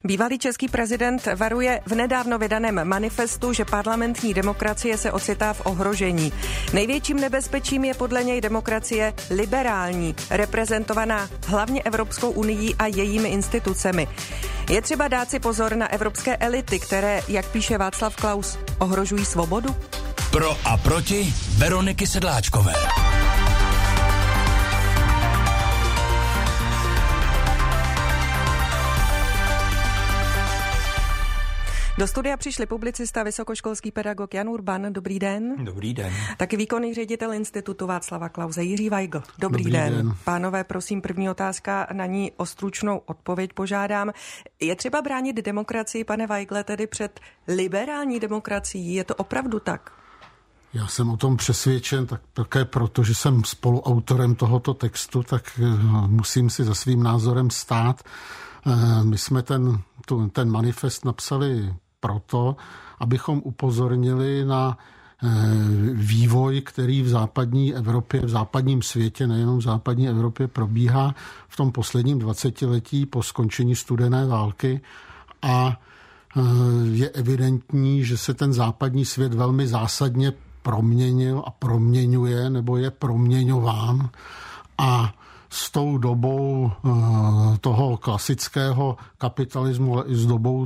Bývalý český prezident varuje v nedávno vydaném manifestu, že parlamentní demokracie se ocitá v ohrožení. Největším nebezpečím je podle něj demokracie liberální, reprezentovaná hlavně Evropskou unií a jejími institucemi. Je třeba dát si pozor na evropské elity, které, jak píše Václav Klaus, ohrožují svobodu? Pro a proti Veroniky Sedláčkové. Do studia přišli publicista, vysokoškolský pedagog Jan Urban. Dobrý den. Dobrý den. Taky výkonný ředitel Institutu Václava Klause Jiří Weigl. Dobrý den. Pánové, prosím, první otázka, na ní o stručnou odpověď požádám. Je třeba bránit demokracii, pane Weigle, tedy před liberální demokracií? Je to opravdu tak? Já jsem o tom přesvědčen, tak také proto, že jsem spoluautorem tohoto textu, tak musím si za svým názorem stát. My jsme ten manifest napsali proto, abychom upozornili na vývoj, který v západní Evropě, v západním světě, nejenom v západní Evropě, probíhá v tom posledním 20letí po skončení studené války a je evidentní, že se ten západní svět velmi zásadně proměnil a proměňuje, nebo je proměňován a s tou dobou toho klasického kapitalismu, ale i s dobou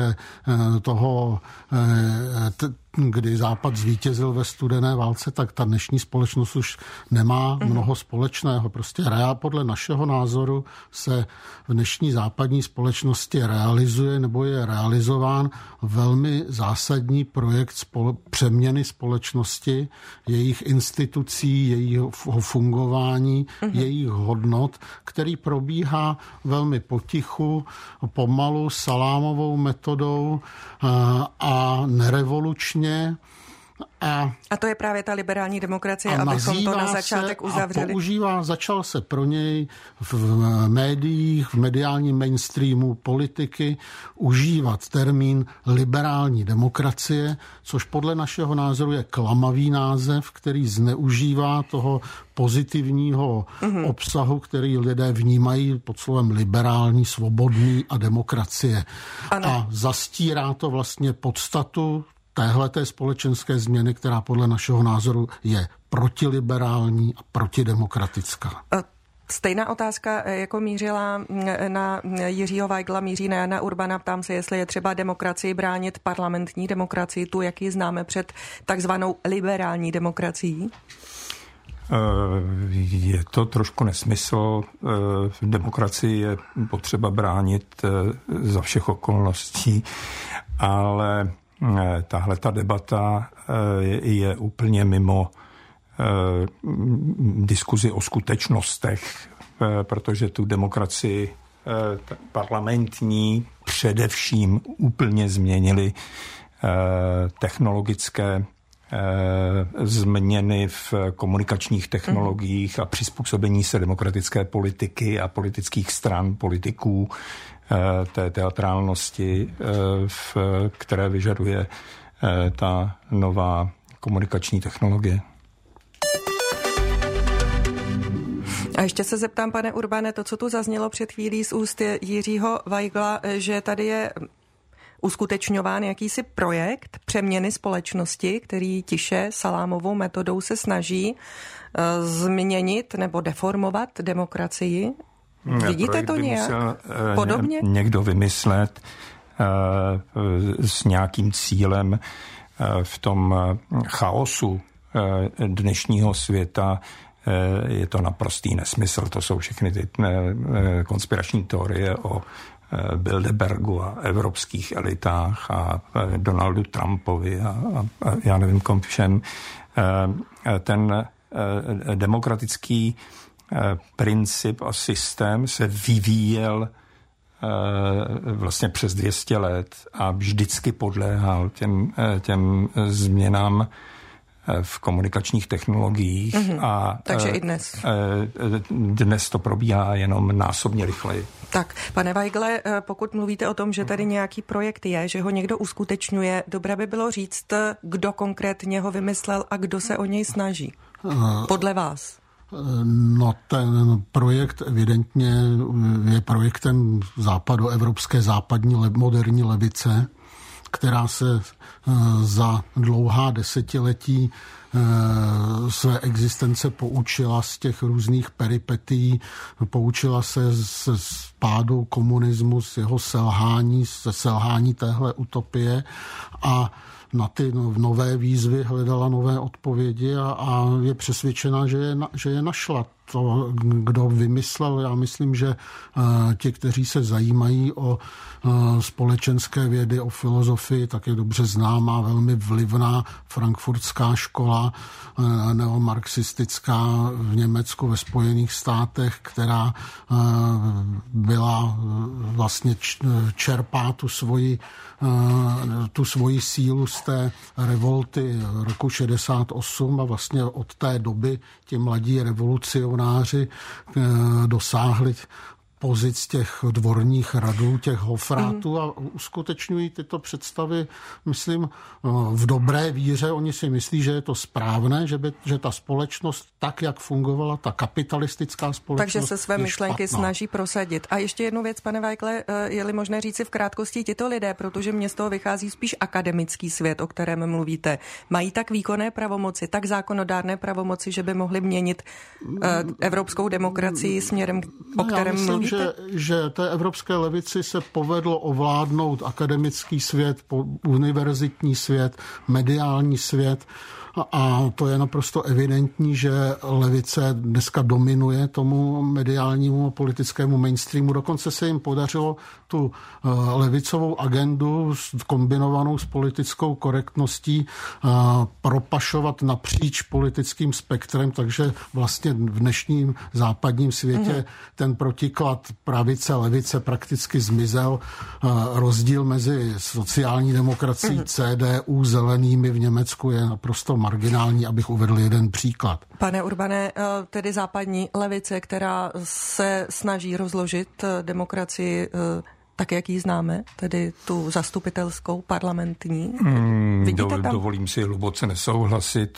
kdy Západ zvítězil ve studené válce, tak ta dnešní společnost už nemá mnoho společného. Prostě podle našeho názoru se v dnešní západní společnosti realizuje nebo je realizován velmi zásadní projekt přeměny společnosti, jejich institucí, jejího fungování, jejich hodnot, který probíhá velmi potichu, pomalu, salámovou metodou a nerevolučně. A to je právě ta liberální demokracie, abychom to na začátek uzavřeli. Začal se pro něj v médiích, v mediálním mainstreamu politiky užívat termín liberální demokracie, což podle našeho názoru je klamavý název, který zneužívá toho pozitivního obsahu, který lidé vnímají pod slovem liberální, svobodný a demokracie. Ano. A zastírá to vlastně podstatu téhleté společenské změny, která podle našeho názoru je protiliberální a protidemokratická. Stejná otázka, jako mířila na Jiřího Weigla, míří na Jana Urbana. Ptám se, jestli je třeba demokracii bránit, parlamentní demokracii, tu, jak ji známe před takzvanou liberální demokracií? Je to trošku nesmysl. Demokracii je potřeba bránit za všech okolností, ale tahle ta debata je úplně mimo diskuzi o skutečnostech, protože tu demokracii parlamentní především úplně změnily technologické změny v komunikačních technologiích a přizpůsobení se demokratické politiky a politických stran, politiků, té teatrálnosti, které vyžaduje ta nová komunikační technologie. A ještě se zeptám, pane Urbane, to, co tu zaznělo před chvílí z úst Jiřího Weigla, že tady je uskutečňován jakýsi projekt přeměny společnosti, který tiše salámovou metodou se snaží změnit nebo deformovat demokracii. Vidíte to nějak podobně? Někdo vymyslet s nějakým cílem v tom chaosu dnešního světa. Je to naprostý nesmysl. To jsou všechny ty konspirační teorie o Bilderbergu a evropských elitách a Donaldu Trumpovi a já nevím kom všem. Ten demokratický princip a systém se vyvíjel vlastně přes 200 let a vždycky podléhal těm změnám v komunikačních technologiích. Takže i dnes. Dnes to probíhá jenom násobně rychleji. Tak, pane Weigle, pokud mluvíte o tom, že tady nějaký projekt je, že ho někdo uskutečňuje, dobré by bylo říct, kdo konkrétně ho vymyslel a kdo se o něj snaží. Podle vás? No, ten projekt evidentně je projektem západoevropské západní moderní levice, která se za dlouhá desetiletí své existence poučila z těch různých peripetí, poučila se z pádu komunismu, z jeho selhání téhle utopie a na ty nové výzvy hledala nové odpovědi a je přesvědčena, že je našla. To, kdo vymyslel, já myslím, že ti, kteří se zajímají o společenské vědy, o filozofii, tak je dobře známá, velmi vlivná frankfurtská škola neomarxistická v Německu, ve Spojených státech, která byla vlastně čerpá tu svoji sílu z té revolty roku 68 a vlastně od té doby ti mladí revolucionáři dosáhli pozic těch dvorních radů, těch hofrátů a uskutečňují tyto představy, myslím, v dobré víře. Oni si myslí, že je to správné, že ta společnost tak, jak fungovala, ta kapitalistická společnost, takže se své myšlenky snaží prosadit. A ještě jednu věc, pane Weigle, je-li možné říci v krátkosti tito lidé, protože mně z toho vychází spíš akademický svět, o kterém mluvíte. Mají tak výkonné pravomoci, tak zákonodárné pravomoci, že by mohli měnit evropskou demokracii směrem, o kterém mluvíte? Že té evropské levici se povedlo ovládnout akademický svět, univerzitní svět, mediální svět a to je naprosto evidentní, že levice dneska dominuje tomu mediálnímu a politickému mainstreamu. Dokonce se jim podařilo tu levicovou agendu kombinovanou s politickou korektností propašovat napříč politickým spektrem, takže vlastně v dnešním západním světě ten protiklad pravice, levice prakticky zmizel. Rozdíl mezi sociální demokracií, CDU, zelenými v Německu je naprosto marginální, abych uvedl jeden příklad. Pane Urbane, tedy západní levice, která se snaží rozložit demokracii tak, jak ji známe, tedy tu zastupitelskou, parlamentní. Dovolím si hluboce nesouhlasit.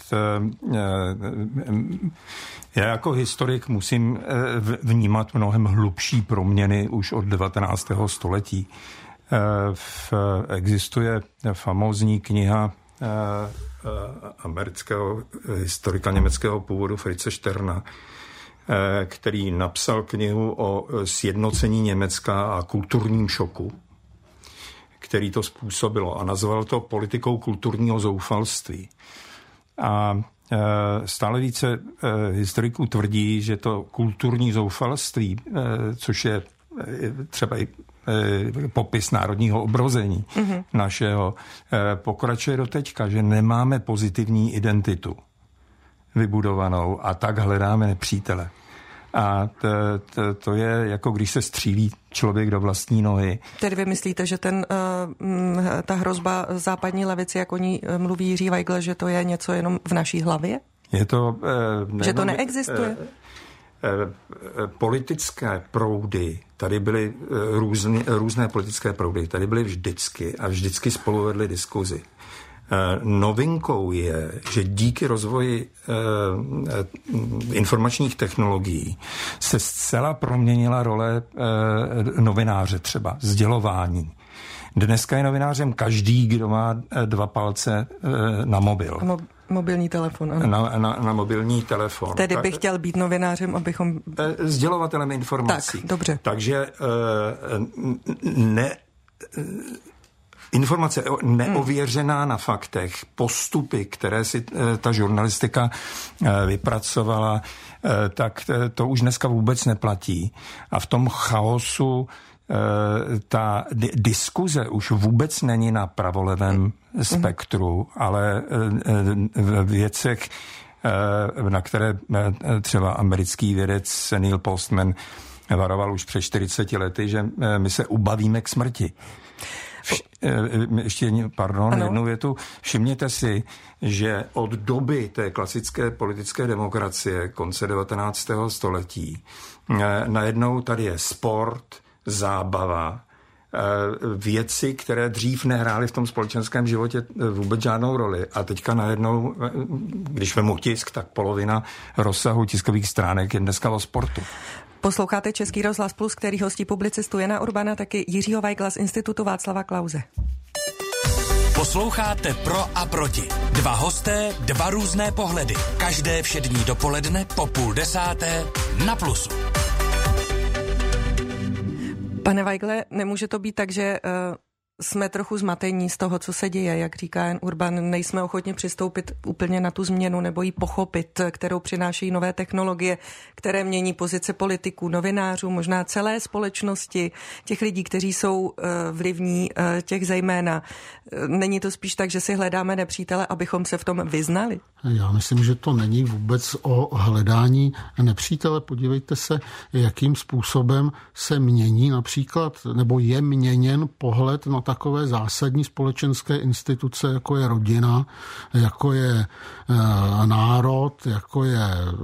Já jako historik musím vnímat mnohem hlubší proměny už od 19. století. Existuje famózní kniha amerického historika německého původu Fritze Sterna, který napsal knihu o sjednocení Německa a kulturním šoku, který to způsobilo a nazval to politikou kulturního zoufalství. A stále více historiků tvrdí, že to kulturní zoufalství, což je třeba i popis národního obrození našeho, pokračuje do teďka, že nemáme pozitivní identitu vybudovanou a tak hledáme nepřítele. A to je jako když se střílí člověk do vlastní nohy. Tedy vy myslíte, že ta hrozba západní levici, jak o ní mluví Jiří Weigl, že to je něco jenom v naší hlavě? Je to... že to neexistuje? Politické proudy, tady byly různé politické proudy, tady byly vždycky a vždycky spolu vedly diskuzi. Novinkou je, že díky rozvoji informačních technologií se zcela proměnila role novináře třeba, sdělování. Dneska je novinářem každý, kdo má 2 palce na mobil. Mobilní telefon, ano. Na mobilní telefon. Tedy bych chtěl být novinářem, abychom... Sdělovatelem informací. Tak, dobře. Takže informace neověřená na faktech, postupy, které si ta žurnalistika vypracovala, tak to už dneska vůbec neplatí. A v tom chaosu ta diskuze už vůbec není na pravolevém spektru, ale v věcech, na které třeba americký vědec Neil Postman varoval už před 40 lety, že my se ubavíme k smrti. Ještě jednu větu. Všimněte si, že od doby té klasické politické demokracie konce 19. století najednou tady je sport, zábava, věci, které dřív nehrály v tom společenském životě vůbec žádnou roli. A teďka najednou, když vemu tisk, tak polovina rozsahu tiskových stránek je dneska o sportu. Posloucháte Český rozhlas Plus, který hostí publicistu Jana Urbana, taky Jiřího Weigla z Institutu Václava Klause. Posloucháte Pro a proti. Dva hosté, dva různé pohledy. Každé všední dopoledne po 9:30 na Plusu. Pane Weigle, nemůže to být tak, že jsme trochu zmatení z toho, co se děje, jak říká Jan Urban, nejsme ochotni přistoupit úplně na tu změnu nebo ji pochopit, kterou přináší nové technologie, které mění pozice politiků, novinářů, možná celé společnosti, těch lidí, kteří jsou vlivní, těch zejména. Není to spíš tak, že si hledáme nepřítele, abychom se v tom vyznali? Já myslím, že to není vůbec o hledání nepřítele. Podívejte se, jakým způsobem se mění například, nebo je měněn pohled na takové zásadní společenské instituce, jako je rodina, jako je národ, jako je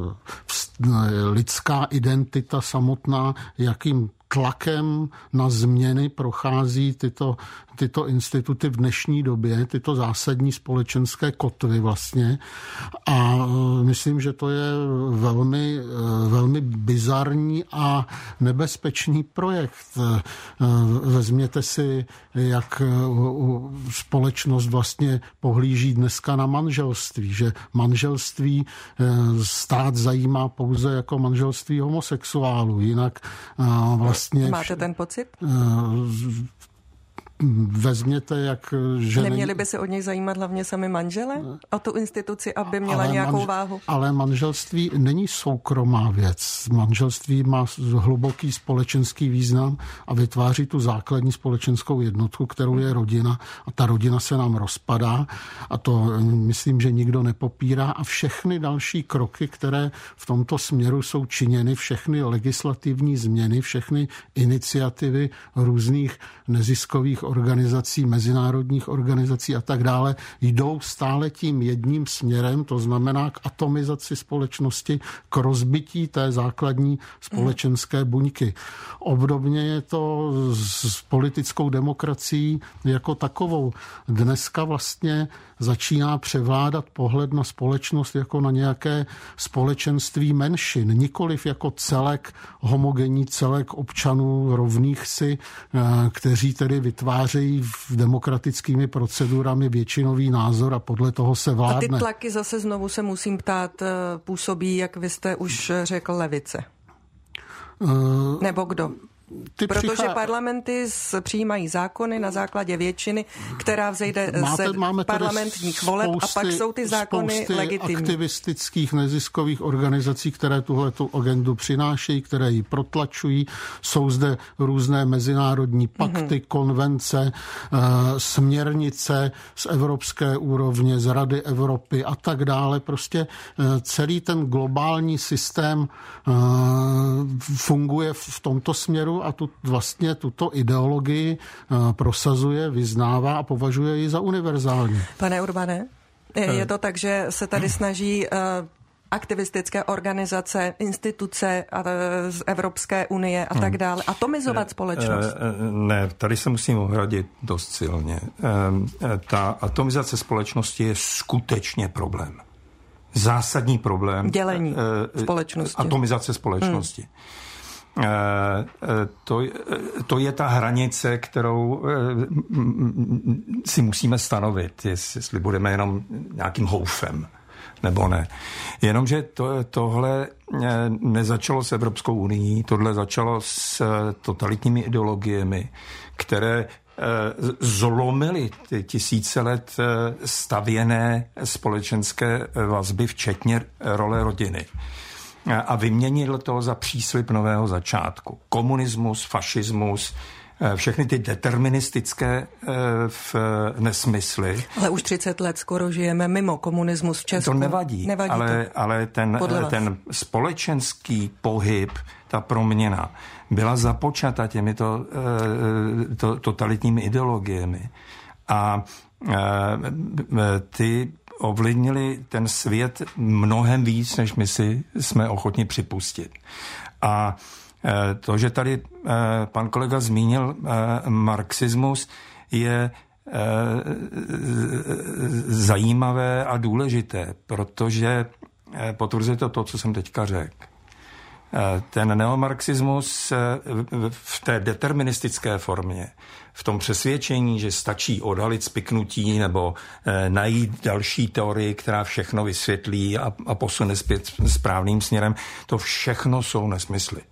lidská identita samotná, jakým tlakem na změny prochází tyto instituty v dnešní době, tyto zásadní společenské kotvy vlastně. A myslím, že to je velmi, velmi bizarní a nebezpečný projekt. Vezměte si, jak společnost vlastně pohlíží dneska na manželství, že manželství stát zajímá pouze jako manželství homosexuálů, jinak vlastně... Máte ten pocit? Vezměte, jak... Že neměli by se od něj zajímat hlavně sami manžele? O tu instituci, aby měla nějakou váhu? Ale manželství není soukromá věc. Manželství má hluboký společenský význam a vytváří tu základní společenskou jednotku, kterou je rodina. A ta rodina se nám rozpadá a to myslím, že nikdo nepopírá. A všechny další kroky, které v tomto směru jsou činěny, všechny legislativní změny, všechny iniciativy různých neziskových organizací, mezinárodních organizací a tak dále, jdou stále tím jedním směrem, to znamená k atomizaci společnosti, k rozbití té základní společenské buňky. Obdobně je to s politickou demokracií jako takovou. Dneska vlastně začíná převládat pohled na společnost jako na nějaké společenství menšin, nikoliv jako celek, homogenní celek občanů rovných si, kteří tedy vytvářejí demokratickými procedurami většinový názor a podle toho se vládne. A ty tlaky zase znovu se musím ptát, působí, jak vy jste už řekl, levice? Nebo kdo? Protože parlamenty přijímají zákony na základě většiny, která vzejde z parlamentních voleb a pak jsou ty zákony legitimní. Aktivistických neziskových organizací, které tuhletu agendu přinášejí, které ji protlačují. Jsou zde různé mezinárodní pakty, konvence, směrnice z evropské úrovně, z Rady Evropy a tak dále. Prostě celý ten globální systém funguje v tomto směru a vlastně tuto ideologii prosazuje, vyznává a považuje ji za univerzální. Pane Urbane, je to tak, že se tady snaží aktivistické organizace, instituce z Evropské unie a tak dále atomizovat společnost? Ne, tady se musím ohradit dost silně. Ta atomizace společnosti je skutečně problém. Zásadní problém. Dělení společnosti. Atomizace společnosti. To je ta hranice, kterou si musíme stanovit, jestli budeme jenom nějakým houfem, nebo ne. Jenomže tohle nezačalo s Evropskou unií, tohle začalo s totalitními ideologiemi, které zlomily ty tisíce let stavěné společenské vazby, včetně role rodiny. A vyměnil to za příslib nového začátku. Komunismus, fašismus, všechny ty deterministické nesmysly. Ale už 30 let skoro žijeme mimo komunismus v Česku. To nevadí ale ten společenský pohyb, ta proměna byla započata těmito totalitními ideologiemi. A ty ovlivnili ten svět mnohem víc, než my si jsme ochotni připustit. A To, že tady pan kolega zmínil marxismus, je zajímavé a důležité, protože potvrzuje to, co jsem teďka řekl. Ten neomarxismus v té deterministické formě, v tom přesvědčení, že stačí odhalit spiknutí nebo najít další teorii, která všechno vysvětlí a posune zpět správným směrem, to všechno jsou nesmysly.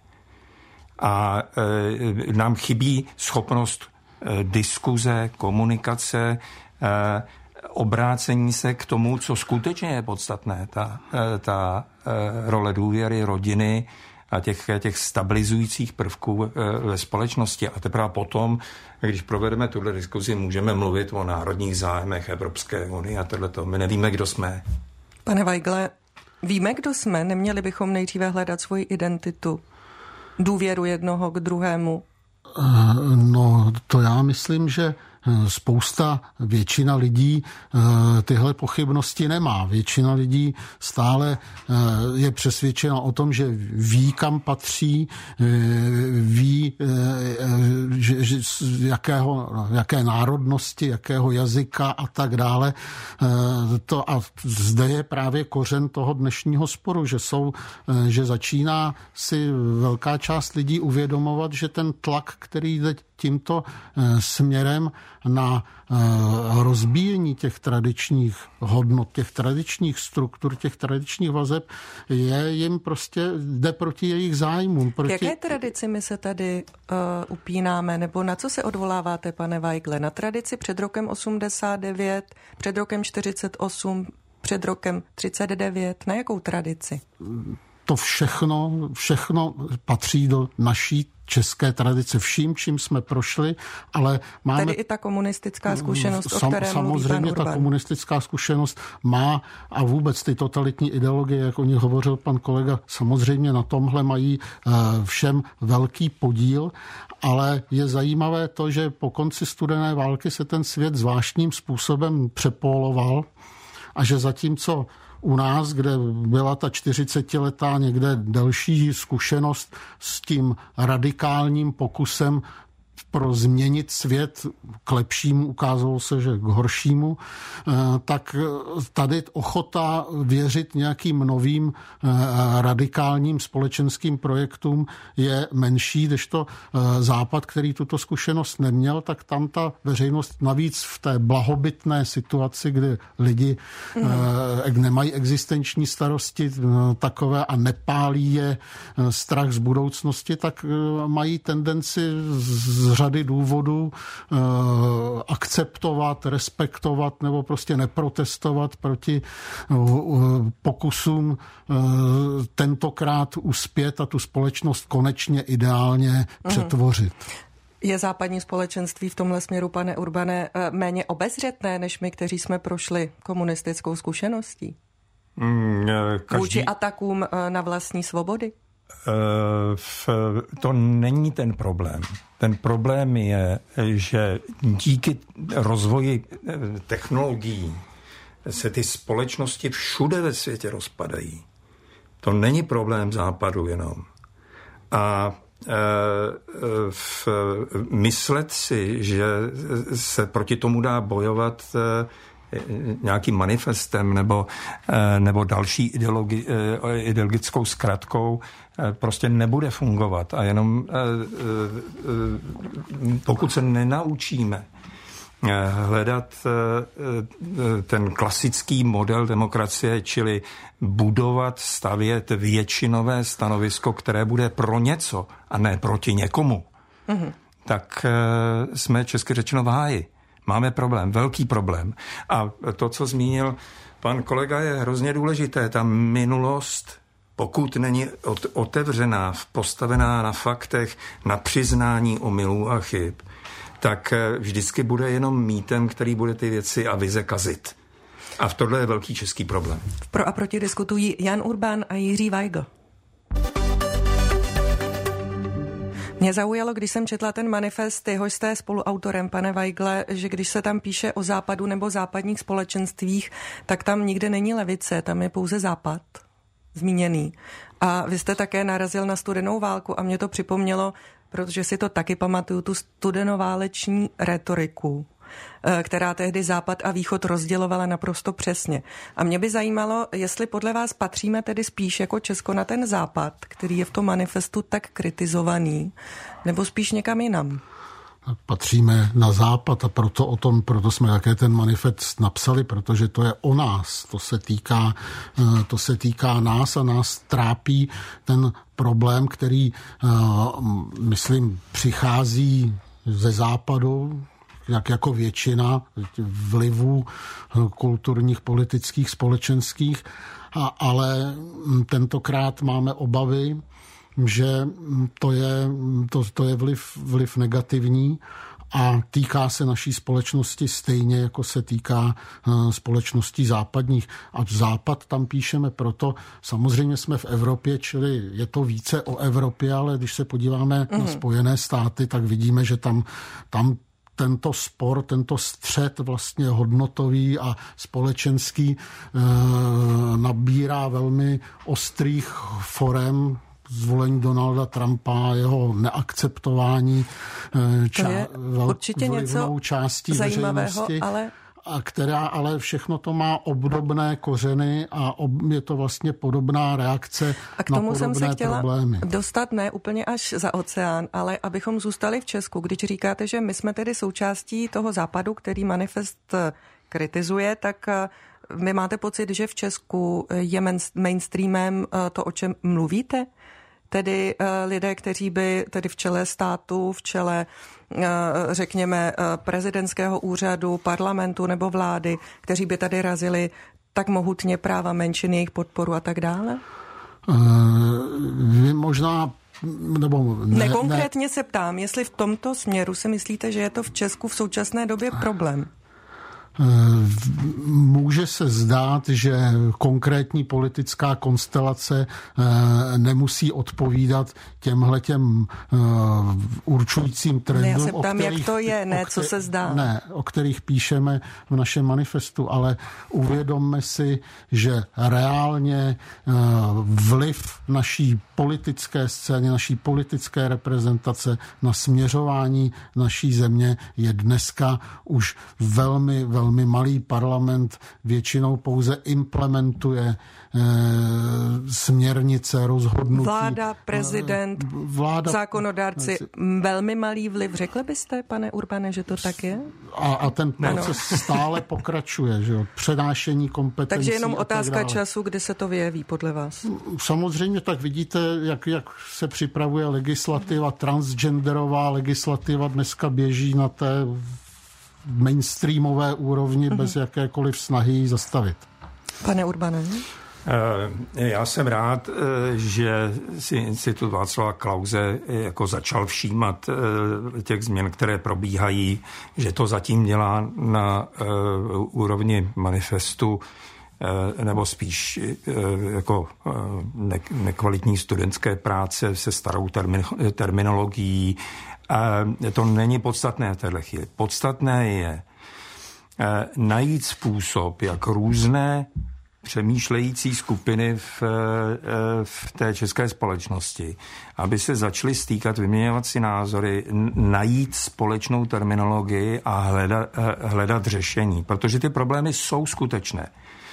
A nám chybí schopnost diskuze, komunikace, obrácení se k tomu, co skutečně je podstatné, ta role důvěry, rodiny a těch stabilizujících prvků ve společnosti. A teprve potom, když provedeme tuhle diskuzi, můžeme mluvit o národních zájmech Evropské unie a tohleto. My nevíme, kdo jsme. Pane Weigle, víme, kdo jsme? Neměli bychom nejdříve hledat svoji identitu, důvěru jednoho k druhému? No, to já myslím, že většina lidí tyhle pochybnosti nemá. Většina lidí stále je přesvědčena o tom, že ví, kam patří, ví, že jaké národnosti, jakého jazyka a tak dále. A zde je právě kořen toho dnešního sporu, že začíná si velká část lidí uvědomovat, že ten tlak, který jde tímto směrem na rozbíjení těch tradičních hodnot, těch tradičních struktur, těch tradičních vazeb, jim prostě jde proti jejich zájmům. K jaké tradici my se tady upínáme, nebo na co se odvoláváte, pane Weigle? Na tradici před rokem 89, před rokem 48, před rokem 39? Na jakou tradici? To všechno patří do naší české tradice, vším, čím jsme prošli, ale máme... Tedy i ta komunistická zkušenost, o které samozřejmě ta komunistická zkušenost má a vůbec ty totalitní ideologie, jak o nich hovořil pan kolega, samozřejmě na tomhle mají všem velký podíl, ale je zajímavé to, že po konci studené války se ten svět zvláštním způsobem přepóloval a že zatímco u nás, kde byla ta 40letá někde delší zkušenost s tím radikálním pokusem pro změnit svět k lepšímu, ukázalo se, že k horšímu, tak tady ochota věřit nějakým novým radikálním společenským projektům je menší, kdežto Západ, který tuto zkušenost neměl, tak tam ta veřejnost navíc v té blahobytné situaci, kdy lidi nemají existenční starosti takové a nepálí je strach z budoucnosti, tak mají tendenci z řady důvodů akceptovat, respektovat nebo prostě neprotestovat proti pokusům tentokrát uspět a tu společnost konečně ideálně přetvořit. Je západní společenství v tomhle směru, pane Urbane, méně obezřetné, než my, kteří jsme prošli komunistickou zkušeností? Vůči atakům na vlastní svobody? To není ten problém. Ten problém je, že díky rozvoji technologií se ty společnosti všude ve světě rozpadají. To není problém Západu jenom. A myslet si, že se proti tomu dá bojovat nějakým manifestem nebo další ideologickou zkratkou, prostě nebude fungovat. A jenom pokud se nenaučíme hledat ten klasický model demokracie, čili budovat, stavět většinové stanovisko, které bude pro něco a ne proti někomu, tak jsme česky řečeno v háji. Máme problém, velký problém. A to, co zmínil pan kolega, je hrozně důležité. Ta minulost, pokud není otevřená, postavená na faktech, na přiznání omylů a chyb, tak vždycky bude jenom mýtem, který bude ty věci a vize kazit. A v tohle je velký český problém. Pro a proti diskutují Jan Urban a Jiří Weigl. Mě zaujalo, když jsem četla ten manifest, jehož jste spoluautorem, pane Weigle, že když se tam píše o západu nebo západních společenstvích, tak tam nikde není levice, tam je pouze západ zmíněný. A vy jste také narazil na studenou válku a mě to připomnělo, protože si to taky pamatuju, tu studenováleční retoriku, která tehdy Západ a Východ rozdělovala naprosto přesně. A mě by zajímalo, jestli podle vás patříme tedy spíš jako Česko na ten Západ, který je v tom manifestu tak kritizovaný, nebo spíš někam jinam? Patříme na Západ a proto jsme také ten manifest napsali, protože to je o nás, to se týká nás a nás trápí ten problém, který, myslím, přichází ze Západu, jako většina vlivů kulturních, politických, společenských, ale tentokrát máme obavy, že to je vliv negativní a týká se naší společnosti stejně, jako se týká společností západních. A Západ tam píšeme proto, samozřejmě jsme v Evropě, čili je to více o Evropě, ale když se podíváme na Spojené státy, tak vidíme, že tam tento spor, tento střet vlastně hodnotový a společenský nabírá velmi ostrých forem. Zvolení Donalda Trumpa, jeho neakceptování určitě něco částí zajímavého, veřejnosti, která ale všechno to má obdobné kořeny a je to vlastně podobná reakce na podobné problémy. A k tomu jsem se chtěla dostat ne úplně až za oceán, ale abychom zůstali v Česku. Když říkáte, že my jsme tedy součástí toho Západu, který manifest kritizuje, tak vy máte pocit, že v Česku je mainstreamem to, o čem mluvíte? Tedy lidé, kteří by tedy v čele státu, v čele, řekněme, prezidentského úřadu, parlamentu nebo vlády, kteří by tady razili tak mohutně práva menšiny, jejich podporu a tak dále? Vy možná Nekonkrétně se ptám, jestli v tomto směru si myslíte, že je to v Česku v současné době problém? Může se zdát, že konkrétní politická konstelace nemusí odpovídat těm určujícím trendům, já se ptám, jak to je, co se zdá. O kterých píšeme v našem manifestu, ale uvědomme si, že reálně vliv naší politické scény, naší politické reprezentace na směřování naší země je dneska už velmi, velmi malý. Parlament většinou pouze implementuje směrnice, rozhodnutí. Vláda, prezident, zákonodárci, velmi malý vliv. Řekli byste, pane Urbane, že to tak je? A ten proces stále pokračuje, že jo? Přenášení kompetencí. Takže jenom otázka času, kdy se to vyjeví podle vás? Samozřejmě tak vidíte, jak se připravuje legislativa, transgenderová legislativa dneska běží na té mainstreamové úrovni bez jakékoliv snahy ji zastavit. Pane Urbane? Já jsem rád, že si Institut Václava Klause jako začal všímat těch změn, které probíhají, že to zatím dělá na úrovni manifestu nebo spíš jako nekvalitní studentské práce se starou terminologií. To není podstatné v této chvíli. Podstatné je najít způsob, jak různé přemýšlející skupiny v té české společnosti, aby se začaly stýkat, vyměňovat si názory, najít společnou terminologii a hledat řešení, protože ty problémy jsou skutečné.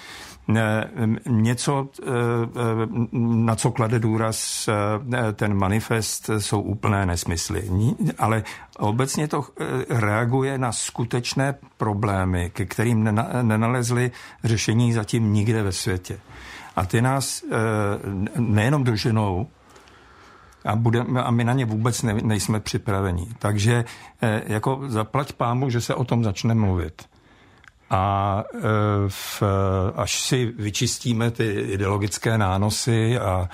Něco, na co klade důraz ten manifest, jsou úplné nesmysly. Ale obecně to reaguje na skutečné problémy, ke kterým nenalezli řešení zatím nikde ve světě. A ty nás nejenom doženou, a my na ně vůbec nejsme připraveni. Takže jako zaplať pámu, že se o tom začne mluvit. A až si vyčistíme ty ideologické nánosy a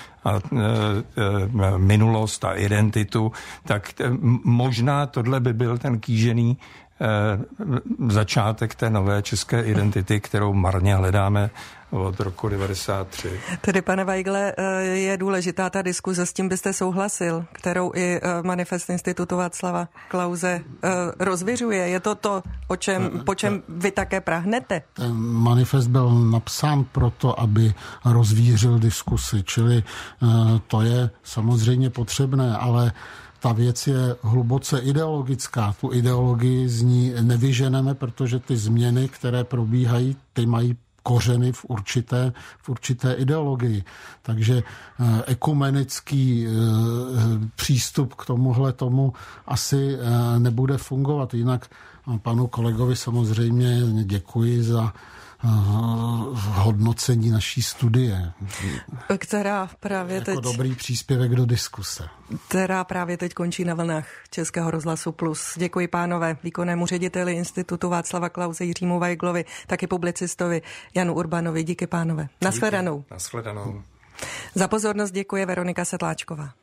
minulost a identitu, tak možná tohle by byl ten kýžený začátek té nové české identity, kterou marně hledáme od roku 1993. Tedy, pane Weigle, je důležitá ta diskuze, s tím byste souhlasil, kterou i manifest Institutu Václava Klause rozviřuje. Je to to, po čem vy také prahnete? Ten manifest byl napsán proto, aby rozvířil diskusi, čili to je samozřejmě potřebné, ale ta věc je hluboce ideologická. Tu ideologii z ní nevyženeme, protože ty změny, které probíhají, ty mají kořeny v určité ideologii. Takže ekumenický přístup k tomuhle tomu asi nebude fungovat. Jinak panu kolegovi samozřejmě děkuji za hodnocení naší studie. Která právě jako teď... dobrý příspěvek do diskuse. Která právě teď končí na vlnách Českého rozhlasu Plus. Děkuji pánové, výkonnému řediteli Institutu Václava Klause Jiřímu Weiglovi, taky publicistovi Janu Urbanovi. Díky pánové. Nashledanou. Nashledanou. Za pozornost děkuje Veronika Sedláčková.